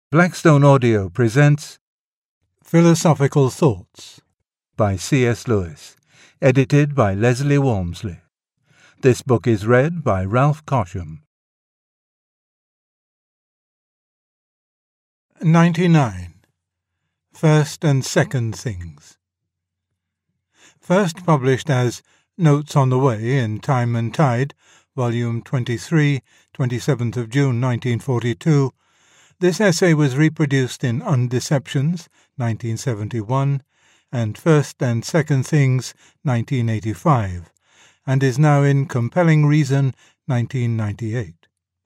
Blackstone Audio presents Philosophical Thoughts by C.S. Lewis, edited by Leslie Walmsley. This book is read by Ralph Cosham. 99. First and Second Things. First published as Notes on the Way in Time and Tide, Volume 23, 27th of June 1942, this essay was reproduced in Undeceptions, 1971, and First and Second Things, 1985, and is now in Compelling Reason, 1998.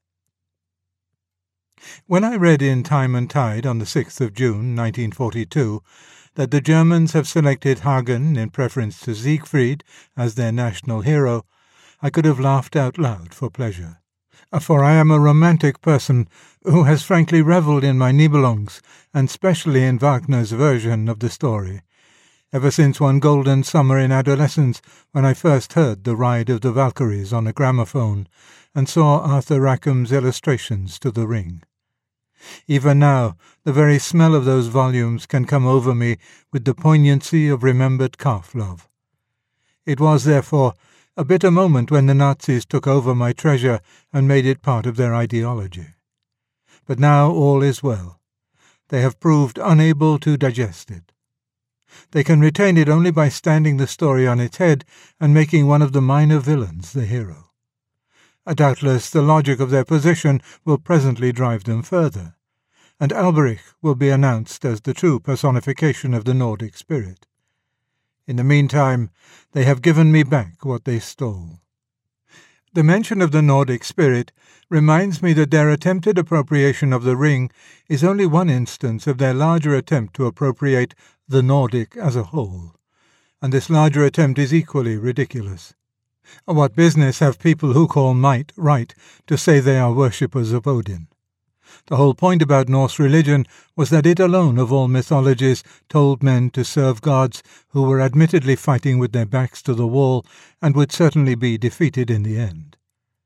When I read in Time and Tide on the 6th of June, 1942, that the Germans have selected Hagen in preference to Siegfried as their national hero, I could have laughed out loud for pleasure. For I am a romantic person who has frankly revelled in my Nibelungs, and specially in Wagner's version of the story, ever since one golden summer in adolescence when I first heard The Ride of the Valkyries on a gramophone and saw Arthur Rackham's illustrations to The Ring. Even now, the very smell of those volumes can come over me with the poignancy of remembered calf-love. It was, therefore, a bitter moment when the Nazis took over my treasure and made it part of their ideology. But now all is well. They have proved unable to digest it. They can retain it only by standing the story on its head and making one of the minor villains the hero. Doubtless the logic of their position will presently drive them further, and Alberich will be announced as the true personification of the Nordic spirit. In the meantime, they have given me back what they stole. The mention of the Nordic spirit reminds me that their attempted appropriation of the ring is only one instance of their larger attempt to appropriate the Nordic as a whole, and this larger attempt is equally ridiculous. What business have people who call might right to say they are worshippers of Odin? The whole point about Norse religion was that it alone of all mythologies told men to serve gods who were admittedly fighting with their backs to the wall and would certainly be defeated in the end.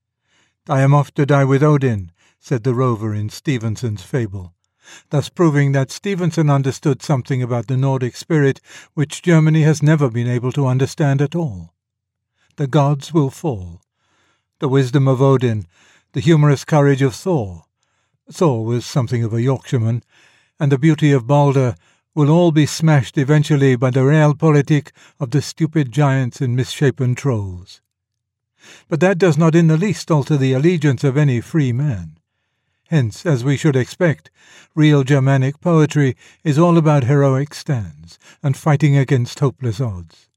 "I am off to die with Odin," said the rover in Stevenson's fable, thus proving that Stevenson understood something about the Nordic spirit which Germany has never been able to understand at all. The gods will fall. The wisdom of Odin, the humorous courage of Thor was something of a Yorkshireman, and the beauty of Balder will all be smashed eventually by the realpolitik of the stupid giants and misshapen trolls. But that does not in the least alter the allegiance of any free man. Hence, as we should expect, real Germanic poetry is all about heroic stands and fighting against hopeless odds.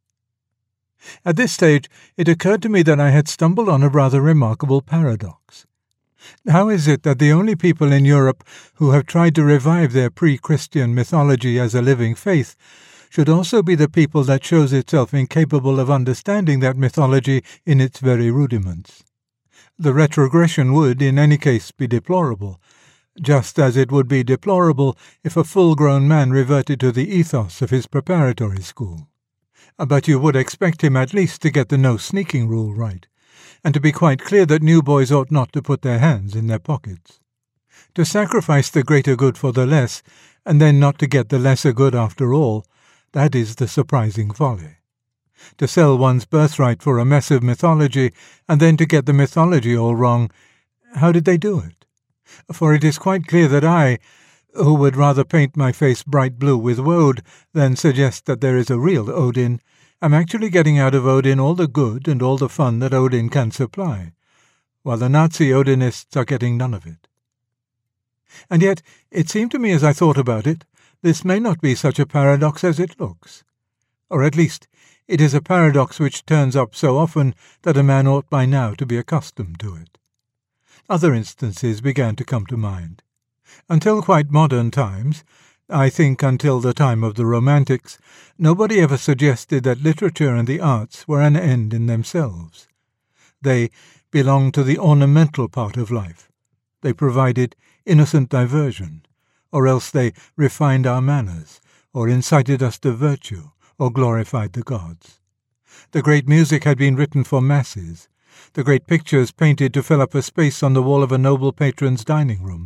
At this stage it occurred to me that I had stumbled on a rather remarkable paradox. How is it that the only people in Europe who have tried to revive their pre-Christian mythology as a living faith should also be the people that shows itself incapable of understanding that mythology in its very rudiments? The retrogression would, in any case, be deplorable, just as it would be deplorable if a full-grown man reverted to the ethos of his preparatory school. But you would expect him at least to get the no-sneaking rule right, and to be quite clear that new boys ought not to put their hands in their pockets. To sacrifice the greater good for the less, and then not to get the lesser good after all, that is the surprising folly. To sell one's birthright for a mess of mythology, and then to get the mythology all wrong, how did they do it? For it is quite clear that I, who would rather paint my face bright blue with woad than suggest that there is a real Odin, am actually getting out of Odin all the good and all the fun that Odin can supply, while the Nazi Odinists are getting none of it. And yet, it seemed to me as I thought about it, this may not be such a paradox as it looks. Or at least, it is a paradox which turns up so often that a man ought by now to be accustomed to it. Other instances began to come to mind. Until quite modern times, I think until the time of the Romantics, nobody ever suggested that literature and the arts were an end in themselves. They belonged to the ornamental part of life. They provided innocent diversion, or else they refined our manners, or incited us to virtue, or glorified the gods. The great music had been written for masses, the great pictures painted to fill up a space on the wall of a noble patron's dining room.